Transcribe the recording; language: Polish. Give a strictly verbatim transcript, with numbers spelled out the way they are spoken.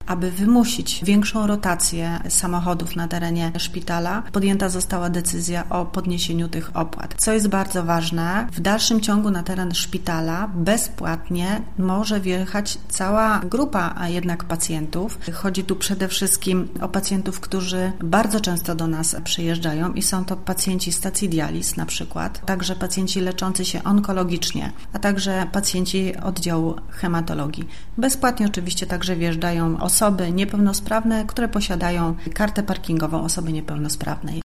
aby wymusić większą rotację samochodów na terenie szpitala, podjęta została decyzja o podniesieniu tych opłat. Co jest bardzo ważne, w dalszym ciągu na teren szpitala bezpłatnie może wjechać cała grupa a jednak pacjentów. Chodzi tu przede wszystkim o pacjentów, którzy bardzo często do nas przyjeżdżają i są to pacjenci stacji dializ na przykład, także pacjenci leczący się onkologicznie, a także pacjenci oddziału hematologii. Bezpłatnie oczywiście także wjeżdżają osoby niepełnosprawne, które posiadają kartę parkingową osoby niepełnosprawnej.